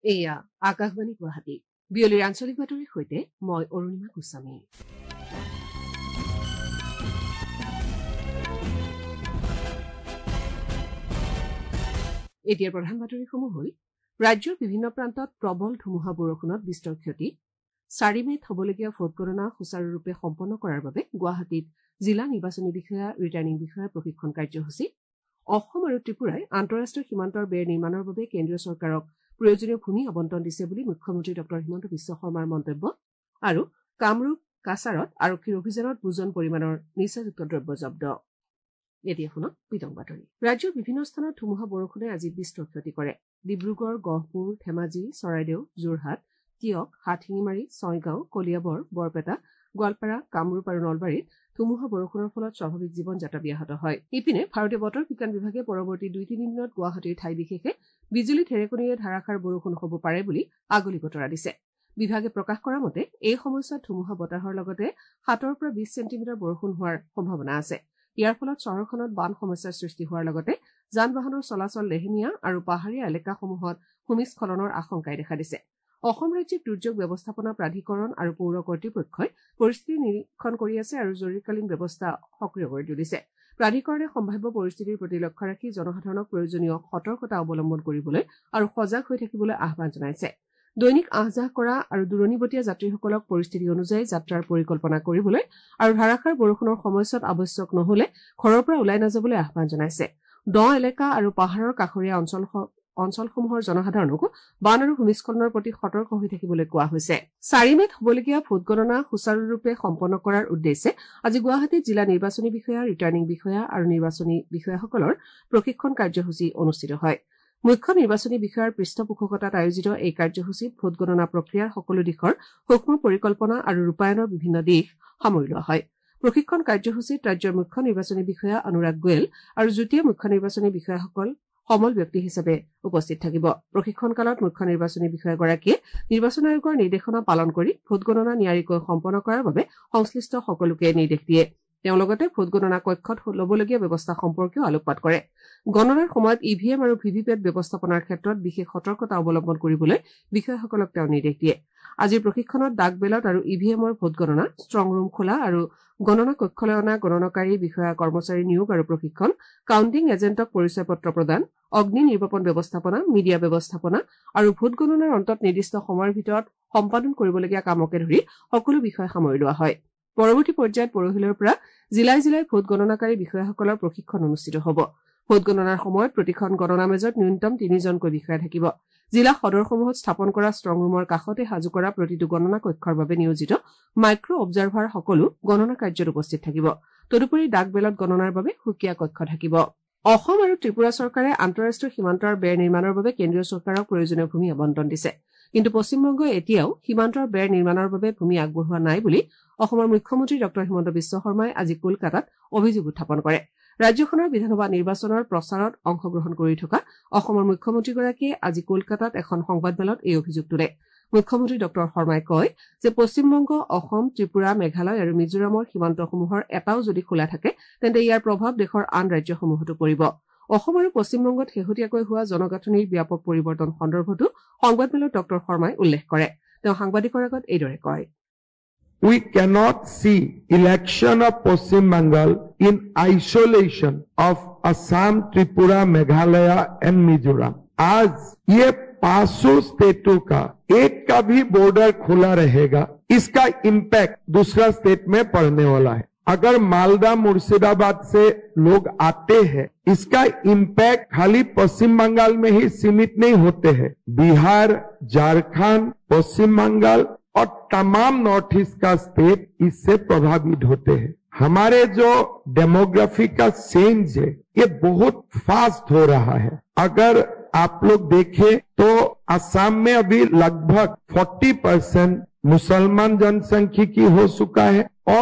এয়া আকাশবাণী গুৱাহাটী বিয়লিৰ আঞ্চলিক বাতৰিৰ সৈতে মই অৰুণিমা গোস্বামী। এতিয়াৰ প্ৰধান বাতৰিসমূহ হ'ল ৰাজ্যৰ বিভিন্ন প্ৰান্তত প্ৰবল ধুমুহা বৰষুণত বিস্তৰ ক্ষতি 4 মেত হ'বলগীয়া ভোটগণনা সুচাৰুৰূপে সম্পন্ন কৰাৰ বাবে গুৱাহাটীত জিলা নিৰ্বাচনী বিষয়া ৰিটাৰ্ণিং বিষয়াৰ প্ৰশিক্ষণ কাৰ্যসূচী অসম আৰু ত্ৰিপুৰাই আন্তঃৰাষ্ট্ৰীয় সীমান্তৰ বেৰ নিৰ্মাণৰ বাবে কেন্দ্ৰীয় চৰকাৰক প্ৰয়োজনীয় ভূমি আবণ্টন দিছে বুলি মুখ্যমন্ত্ৰী ডঃ হিমন্ত বিশ্ব শৰ্মাৰ মন্তব্য আৰু কামৰূপ কাছাৰত আৰক্ষীৰ অভিযানত বুজন পৰিমাণৰ নিচাযুক্ত দ্ৰব্য জব্দ। এতিয়া শুনক বিতং বাতৰি। ৰাজ্যৰ বিভিন্ন স্থানত ধুমুহা বৰষুণে আজি বিস্তৰ ক্ষতি কৰে। ডিব্ৰুগড়, গহপুৰ, ধেমাজি, চৰাইদেউ, যোৰহাট, তিয়ক, হাতশিঙিমাৰী, ছয়গাঁও, কলিয়াবৰ, বৰপেটা, গোৱালপাৰা, কামৰূপ আৰু নলবাৰীত ধুমুহা বৰষুণৰ ফলত স্বাভাৱিক জীৱন যাত্ৰা ব্যাহত হয়। ইপিনে ভাৰতীয় বতৰ বিজ্ঞান বিভাগে পৰৱৰ্তী 2-3 দিনত গুৱাহাটীৰ ঠাই বিশেষে বিজুলী ঢেৰেকণীৰে ধাৰাসাৰ বৰষুণ হ'ব পাৰে বুলি আগলি বতৰা দিছে। বিভাগে প্ৰকাশ কৰা মতে এই সময়ছোৱাত ধুমুহা বতাহৰ লগতে 7 পৰা 20 চেণ্টিমিটাৰ বৰষুণ হোৱাৰ সম্ভাৱনা আছে। ইয়াৰ ফলত চহৰখনত বান সমস্যাৰ সৃষ্টি হোৱাৰ লগতে যান-বাহনৰ চলাচল লেহেমীয়া আৰু পাহাৰীয়া এলেকাসমূহত ভূমিস্খলনৰ আশংকাই দেখা দিছে। অসম ৰাজ্যিক দুৰ্যোগ ব্যৱস্থাপনা প্ৰাধিকৰণ আৰু পৌৰ কৰ্তৃপক্ষই পৰিস্থিতি নিৰীক্ষণ কৰি আছে আৰু জৰুৰীকালীন ব্যৱস্থা সক্ৰিয় কৰি তুলিছে। প্ৰাধিকৰণে সম্ভাৱ্য পৰিস্থিতিৰ প্ৰতি লক্ষ্য ৰাখি জনসাধাৰণক প্ৰয়োজনীয় সতৰ্কতা অৱলম্বন কৰিবলৈ আৰু সজাগ হৈ থাকিবলৈ আহ্বান জনাইছে। দৈনিক আহ-যাহ কৰা আৰু দূৰণিবতীয়া যাত্ৰীসকলক পৰিস্থিতি অনুযায়ী যাত্ৰাৰ পৰিকল্পনা কৰিবলৈ আৰু ধাৰাসাৰ বৰষুণৰ সময়ছোৱাত আৱশ্যক নহ'লে ঘৰৰ পৰা ওলাই নাযাবলৈ আহ্বান জনাইছে। দ এলেকা আৰু পাহাৰৰ কাষৰীয়া অঞ্চলসমূহৰ জনসাধাৰণকো বান আৰু ভূমিস্খলনৰ প্ৰতি সতৰ্ক হৈ থাকিবলৈ কোৱা হৈছে। 4 মেত হ'বলগীয়া ভোটগণনা সুচাৰুৰূপে সম্পন্ন কৰাৰ উদ্দেশ্যে আজি গুৱাহাটীত জিলা নিৰ্বাচনী বিষয়া, ৰিটাৰ্ণিং বিষয়া আৰু নিৰ্বাচনী বিষয়াসকলৰ প্ৰশিক্ষণ কাৰ্যসূচী অনুষ্ঠিত হয়। মুখ্য নিৰ্বাচনী বিষয়াৰ পৃষ্ঠপোষকতাত আয়োজিত এই কাৰ্যসূচীত ভোটগণনা প্ৰক্ৰিয়াৰ সকলো দিশৰ সূক্ষ্ম পৰিকল্পনা আৰু ৰূপায়ণৰ বিভিন্ন দিশ সামৰি লোৱা হয়। প্ৰশিক্ষণ কাৰ্যসূচীত ৰাজ্যৰ মুখ্য নিৰ্বাচনী বিষয়া অনুৰাগ গোৱেল আৰু যুটীয়া মুখ্য নিৰ্বাচনী বিষয়াসকল সমল ব্যক্তি হিচাপে উপস্থিত থাকিব। প্ৰশিক্ষণ কালত মুখ্য নিৰ্বাচনী বিষয়াগৰাকীয়ে নিৰ্বাচন আয়োগৰ নিৰ্দেশনা পালন কৰি ভোটগণনা নিয়াৰিকৈ সম্পন্ন কৰাৰ বাবে সংশ্লিষ্ট সকলোকে নিৰ্দেশ দিয়ে। তেওঁ লগতে ভোটগণনা কক্ষত ল'বলগীয়া ব্যৱস্থা সম্পৰ্কেও আলোকপাত কৰে। গণনাৰ সময়ত ইভিএম আৰু ভিভিপেট ব্যৱস্থাপনাৰ ক্ষেত্ৰত বিশেষ সতৰ্কতা অৱলম্বন কৰিবলৈ বিষয়াসকলক তেওঁ নিৰ্দেশ দিয়ে। আজিৰ প্ৰশিক্ষণত ডাক বেলট আৰু ইভিএমৰ ভোটগণনা, ষ্ট্ৰং ৰুম খোলা আৰু গণনা কক্ষলৈ অনা গণনাকাৰী বিষয়া কৰ্মচাৰী নিয়োগ আৰু প্ৰশিক্ষণ, কাউণ্টিং এজেণ্টক পৰিচয় পত্ৰ প্ৰদান, অগ্নি নিৰ্বাপন ব্যৱস্থাপনা, মিডিয়া ব্যৱস্থাপনা আৰু ভোটগণনাৰ অন্তত নিৰ্দিষ্ট সময়ৰ ভিতৰত সম্পাদন কৰিবলগীয়া কামকে ধৰি সকলো বিষয় সামৰি লোৱা হয়। পৰৱৰ্তী পৰ্যায়ত পৰহিলৈৰ পৰা জিলাই জিলাই ভোট গণনাকাৰী বিষয়াসকলৰ প্ৰশিক্ষণ অনুষ্ঠিত হ'ব। ভোট গণনাৰ সময়ত প্ৰতিখন গণনা মেজত ন্যূনতম 3জনকৈ বিষয়া থাকিব। জিলা সদৰসমূহত স্থাপন কৰা ষ্ট্ৰং ৰুমৰ কাষতে সাজু কৰা প্ৰতিটো গণনা কক্ষৰ বাবে নিয়োজিত মাইক্ৰ অবজাৰ্ভাৰ সকলো গণনা কাৰ্যত উপস্থিত থাকিব। তদুপৰি ডাক বেলট গণনাৰ বাবে সুকীয়া কক্ষ থাকিব। অসম আৰু ত্ৰিপুৰা চৰকাৰে আন্তঃৰাষ্ট্ৰীয় সীমান্তৰ বেৰ নিৰ্মাণৰ বাবে কেন্দ্ৰীয় চৰকাৰক প্ৰয়োজনীয় ভূমি আবণ্টন দিছে। কিন্তু পশ্চিমবংগই এতিয়াও সীমান্তৰ বেৰ নিৰ্মাণৰ বাবে ভূমি আগবঢ়োৱা নাই বুলি অসমৰ মুখ্যমন্ত্ৰী ডঃ হিমন্ত বিশ্ব শৰ্মাই আজি কলকাতাত অভিযোগ উত্থাপন কৰে। ৰাজ্যখনৰ বিধানসভা নিৰ্বাচনৰ প্ৰচাৰত অংশগ্ৰহণ কৰি থকা অসমৰ মুখ্যমন্ত্ৰীগৰাকীয়ে আজি কলকাতাত এখন সংবাদমেলত এই অভিযোগ তোলে। মুখ্যমন্ত্ৰী ডঃ শৰ্মাই কয় যে পশ্চিমবংগ, অসম, ত্ৰিপুৰা, মেঘালয় আৰু মিজোৰামৰ সীমান্তসমূহৰ এটাও যদি খোলা থাকে তেন্তে ইয়াৰ প্ৰভাৱ দেশৰ আন ৰাজ্যসমূহতো পৰিব। অসম আৰু পশ্চিমবংগত শেহতীয়াকৈ হোৱা জনগাঁথনিৰ ব্যাপক পৰিৱৰ্তন সন্দৰ্ভতো সংবাদমেলত ডঃ শৰ্মাই উল্লেখ কৰে। তেওঁ সাংবাদিকৰ আগত এইদৰে কয়। We cannot see election of Paschim Bengal in isolation of Assam, Tripura, Meghalaya and Mizoram. आज ये 500 स्टेटों का एक का भी बॉर्डर खुला रहेगा, इसका इम्पैक्ट दूसरा स्टेट में पड़ने वाला है। अगर मालदा, मुर्शिदाबाद से लोग आते हैं, इसका इम्पैक्ट खाली पश्चिम बंगाल में ही सीमित नहीं होते हैं। बिहार, झारखंड, पश्चिम बंगाल और तमाम नॉर्थ ईस्ट का स्टेट इससे प्रभावित होते हैं। हमारे जो डेमोग्राफी का चेंज है ये बहुत फास्ट हो रहा है। अगर आप लोग देखें तो असम में अभी लगभग 40% मुसलमान जनसंख्यिकी हो चुका है और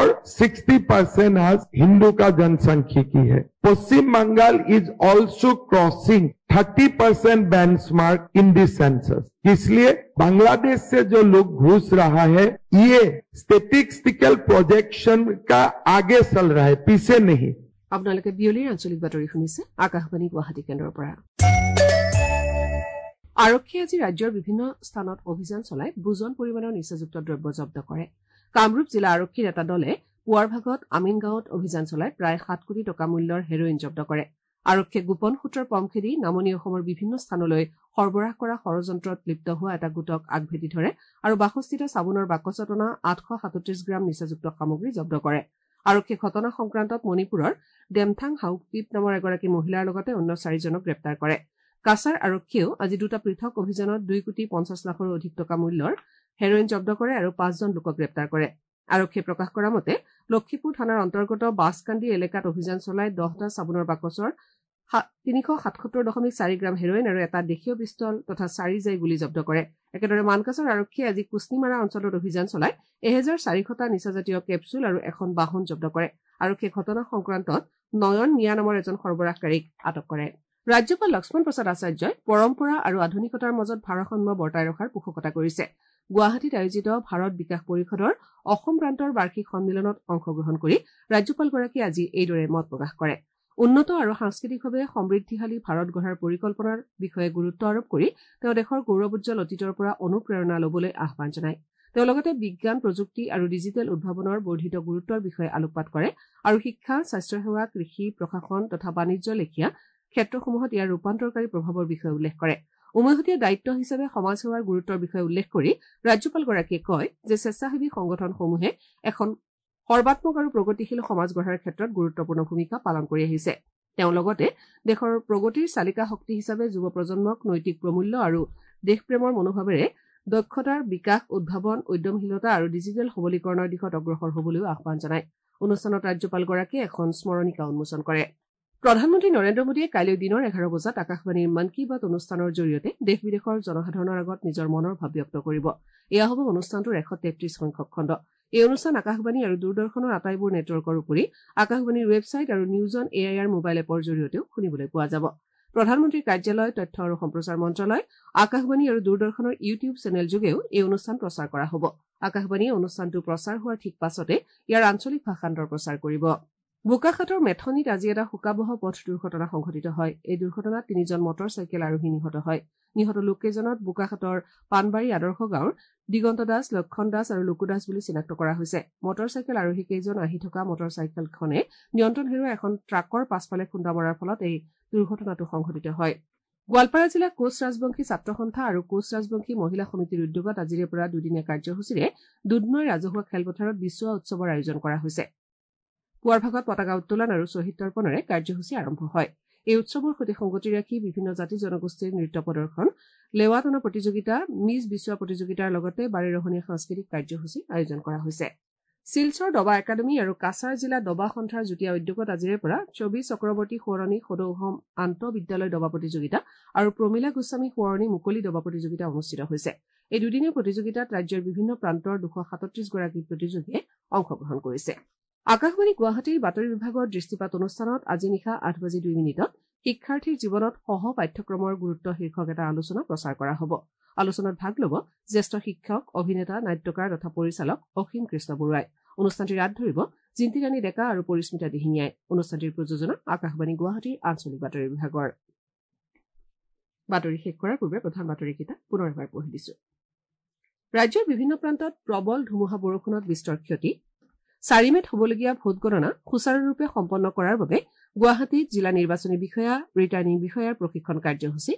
60% आज हिंदू का जनसंख्यिकी है। Paschim Bangal is also crossing 30% benchmark in the census. इसलिए बांग्लादेश से जो लोग घुस रहा है ये स्टैटिस्टिकल प्रोजेक्शन का आगे चल रहा है, पीछे नहीं। আপোনালোকে বিয়লিৰ আঞ্চলিক বাতৰি শুনিছে আকাশবাণী গুৱাহাটী কেন্দ্ৰৰ পৰা। আৰক্ষীয়ে আজি ৰাজ্যৰ বিভিন্ন স্থানত অভিযান চলাই বুজন পৰিমাণৰ নিচাযুক্ত দ্ৰব্য জব্দ কৰে। কামৰূপ জিলা আৰক্ষীৰ এটা দলে পুৱাৰ ভাগত আমিন গাঁৱত অভিযান চলাই প্ৰায় 7 কোটি টকা মূল্যৰ হেৰইন জব্দ কৰে। আৰক্ষীয়ে গোপন সূত্ৰৰ পম খেদি নামনি অসমৰ বিভিন্ন স্থানলৈ সৰবৰাহ কৰা ষড়যন্ত্ৰত লিপ্ত হোৱা এটা গোটক আগভেটি ধৰে আৰু বাসস্থিত চাবোনৰ বাকচত অনা 837 গ্ৰাম নিচাযুক্ত সামগ্ৰী জব্দ কৰে। আৰক্ষীয়ে ঘটনা সংক্ৰান্তত মণিপুৰৰ ডেমথাং হাউপিপ নামৰ এগৰাকী মহিলাৰ লগতে অন্য 4জনক গ্ৰেপ্তাৰ কৰে। কাছাৰ আৰক্ষীয়েও আজি দুটা পৃথক অভিযানত 2 কোটি 50 লাখৰো অধিক টকা মূল্যৰ হেৰইন জব্দ কৰে আৰু 5জন লোকক গ্ৰেপ্তাৰ কৰে। আৰক্ষীয়ে প্ৰকাশ কৰা মতে লক্ষীপুৰ থানাৰ অন্তৰ্গত বাছকান্দি এলেকাত অভিযান চলাই 10টা চাবোনৰ বাকচৰ 377.4 গ্ৰাম হেৰইন আৰু এটা দেশীয় পিষ্টল তথা 4 জাই গুলী জব্দ কৰে। একেদৰে মানকাছৰ আৰক্ষীয়ে আজি কুছনিমাৰা অঞ্চলত অভিযান চলাই 1400টা নিচাজাতীয় কেপচুল আৰু এখন বাহন জব্দ কৰে। আৰক্ষীয়ে ঘটনা সংক্ৰান্তত নয়ন মিয়া নামৰ এজন সৰবৰাহকাৰীক আটক কৰে। ৰাজ্যপাল লক্ষ্মণ প্ৰসাদ আচাৰ্যই পৰম্পৰা আৰু আধুনিকতাৰ মাজত ভাৰসাম্য বৰ্তাই ৰখাৰ পোষকতা কৰিছে। গুৱাহাটীত আয়োজিত ভাৰত বিকাশ পৰিষদৰ অসম প্ৰান্তৰ বাৰ্ষিক সন্মিলনত অংশগ্ৰহণ কৰি ৰাজ্যপালগৰাকীয়ে আজি এইদৰে মত প্ৰকাশ কৰে। উন্নত আৰু সাংস্কৃতিকভাৱে সমৃদ্ধিশালী ভাৰত গঢ়াৰ পৰিকল্পনাৰ বিষয়ে গুৰুত্ব আৰোপ কৰি তেওঁ দেশৰ গৌৰৱোজ্জ্বল অতীতৰ পৰা অনুপ্ৰেৰণা ল'বলৈ আহ্বান জনায়। তেওঁ লগতে বিজ্ঞান প্ৰযুক্তি আৰু ডিজিটেল উদ্ভাৱনৰ বৰ্ধিত গুৰুত্বৰ বিষয়ে আলোকপাত কৰে আৰু শিক্ষা, স্বাস্থ্যসেৱা, কৃষি, প্ৰশাসন তথা বাণিজ্য লেখীয়া ক্ষেত্ৰসমূহত ইয়াৰ ৰূপান্তৰকাৰী প্ৰভাৱৰ বিষয়ে উল্লেখ কৰে। উমৈহতীয়া দায়িত্ব হিচাপে সমাজসেৱাৰ গুৰুত্বৰ বিষয়ে উল্লেখ কৰি ৰাজ্যপালগৰাকীয়ে কয় যে স্বেচ্ছাসেৱী সংগঠনসমূহে এখন সৰ্বাত্মক আৰু প্ৰগতিশীল সমাজ গঢ়াৰ ক্ষেত্ৰত গুৰুত্বপূৰ্ণ ভূমিকা পালন কৰি আহিছে। তেওঁ লগতে দেশৰ প্ৰগতিৰ চালিকা শক্তি হিচাপে যুৱ প্ৰজন্মক নৈতিক প্ৰমূল্য আৰু দেশপ্ৰেমৰ মনোভাৱেৰে দক্ষতাৰ বিকাশ, উদ্ভাৱন, উদ্যমশীলতা আৰু ডিজিটেল সবলীকৰণৰ দিশত অগ্ৰসৰ হ'বলৈও আহ্বান জনায়। অনুষ্ঠানত ৰাজ্যপালগৰাকীয়ে এখন স্মৰণিকা উন্মোচন কৰে। প্ৰধানমন্ত্ৰী নৰেন্দ্ৰ মোদীয়ে কাইলৈ দিনৰ 11 বজাত আকাশবাণীৰ মন কী বাত অনুষ্ঠানৰ জৰিয়তে দেশ বিদেশৰ জনসাধাৰণৰ আগত নিজৰ মনৰ ভাৱ ব্যক্ত কৰিব। এয়া হ'ব অনুষ্ঠানটোৰ 133 সংখ্যক খণ্ড। এই অনুষ্ঠান আকাশবাণী আৰু দূৰদৰ্শনৰ আটাইবোৰ নেটৱৰ্কৰ উপৰি আকাশবাণীৰ ৱেবছাইট আৰু নিউজ অন এআইআৰ মোবাইল এপৰ জৰিয়তেও শুনিবলৈ পোৱা যাব। প্ৰধানমন্ত্ৰীৰ কাৰ্যালয়, তথ্য আৰু সম্প্ৰচাৰ মন্ত্ৰালয়, আকাশবাণী আৰু দূৰদৰ্শনৰ ইউটিউব চেনেল যোগেও এই অনুষ্ঠান প্ৰচাৰ কৰা হ'ব। আকাশবাণীয়ে অনুষ্ঠানটো প্ৰচাৰ হোৱাৰ ঠিক পাছতে ইয়াৰ আঞ্চলিক ভাষান্তৰ প্ৰচাৰ কৰিব। বোকাখাতৰ মেথনিত আজি এটা শোকাবহ পথ দুৰ্ঘটনা সংঘটিত হয়। এই দুৰ্ঘটনাত 3জন মটৰ চাইকেল আৰোহী নিহত হয়। নিহত লোককেইজনক বোকাখাতৰ পানবাৰী আদৰ্শ গাঁৱৰ দিগন্ত দাস, লক্ষণ দাস আৰু লুকু দাস বুলি চিনাক্ত কৰা হৈছে। মটৰ চাইকেল আৰোহীকেইজন আহি থকা মটৰ চাইকেলখনে নিয়ন্ত্ৰণ হেৰুৱাই এখন ট্ৰাকৰ পাছফালে খুন্দা মৰাৰ ফলত এই দুৰ্ঘটনাটো সংঘটিত হয়। গোৱালপাৰা জিলা কোচ ৰাজবংশী ছাত্ৰ সন্থা আৰু কোচ ৰাজবংশী মহিলা সমিতিৰ উদ্যোগত আজিৰে পৰা দুদিনীয়া কাৰ্যসূচীৰে দুধনৈ ৰাজহুৱা খেলপথাৰত বিচুৱা উৎসৱৰ আয়োজন কৰা হৈছে। পুৱাৰ ভাগত পতাকা উত্তোলন আৰু শ্বহীদ তৰ্পণেৰে কাৰ্যসূচী আৰম্ভ হয়। এই উৎসৱৰ সৈতে সংগতি ৰাখি বিভিন্ন জাতি জনগোষ্ঠীৰ নৃত্য প্ৰদৰ্শন, লেৱা টনা প্ৰতিযোগিতা, মিজ বিচুৱা প্ৰতিযোগিতাৰ লগতে বাৰেৰহণীয়া সাংস্কৃতিক কাৰ্যসূচী আয়োজন কৰা হৈছে। শিলচৰ দবা একাডেমী আৰু কাছাৰ জিলা দবা সন্থাৰ যুটীয়া উদ্যোগত আজিৰে পৰা 24 চক্ৰৱৰ্তী সোঁৱৰণী সদৌ অসম আন্তঃবিদ্যালয় দবা প্ৰতিযোগিতা আৰু প্ৰমীলা গোস্বামী সোঁৱৰণী মুকলি দবা প্ৰতিযোগিতা অনুষ্ঠিত হৈছে। এই দুদিনীয়া প্ৰতিযোগিতাত ৰাজ্যৰ বিভিন্ন প্ৰান্তৰ 237 গৰাকী প্ৰতিযোগীয়ে অংশগ্ৰহণ কৰিছে। আকাশবাণী গুৱাহাটীৰ বাতৰি বিভাগৰ দৃষ্টিপাত অনুষ্ঠানত আজি নিশা 8:02 শিক্ষাৰ্থীৰ জীৱনত সহ পাঠ্যক্ৰমৰ গুৰুত্ব শীৰ্ষক এটা আলোচনা প্ৰচাৰ কৰা হ'ব। আলোচনাত ভাগ ল'ব জ্যেষ্ঠ শিক্ষক, অভিনেতা, নাট্যকাৰ তথা পৰিচালক অসীম কৃষ্ণ বৰুৱাই। অনুষ্ঠানটিৰ ৰাত ধৰিব জিন্তি ৰাণী ডেকা আৰু পৰিস্মিতা দিহিঙীয়াই। অনুষ্ঠানটিৰ প্ৰযোজনা আকাশবাণী গুৱাহাটীৰ আঞ্চলিক বাতৰি বিভাগৰ। বাতৰি শেষ কৰাৰ পূৰ্বে প্ৰধান বাতৰিকেইটা পুনৰ এবাৰ পঢ়ি দিছো। ৰাজ্যৰ বিভিন্ন প্ৰান্তত প্ৰবল ধুমুহা বৰষুণত বিস্তৰ ক্ষতি। 4 মেত হ'বলগীয়া ভোটগণনা সুচাৰুৰূপে সম্পন্ন কৰাৰ বাবে গুৱাহাটীত জিলা নিৰ্বাচনী বিষয়া, ৰিটাৰ্ণিং বিষয়াৰ প্ৰশিক্ষণ কাৰ্যসূচী।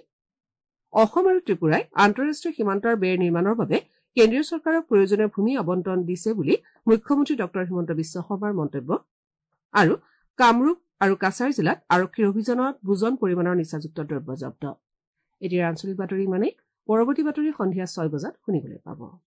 অসম আৰু ত্ৰিপুৰাই আন্তঃৰাষ্ট্ৰীয় সীমান্তৰ বেৰ নিৰ্মাণৰ বাবে কেন্দ্ৰীয় চৰকাৰক প্ৰয়োজনীয় ভূমি আবণ্টন দিছে বুলি মুখ্যমন্ত্ৰী ডঃ হিমন্ত বিশ্ব শৰ্মাৰ মন্তব্য। আৰু কামৰূপ আৰু কাছাৰ জিলাত আৰক্ষীৰ অভিযানত বুজন পৰিমাণৰ নিচাযুক্ত দ্ৰব্য জব্দ। এতিয়া আঞ্চলিক বাতৰি মানে পৰৱৰ্তী বাতৰি সন্ধিয়া 6 বজাত শুনিবলৈ পাব।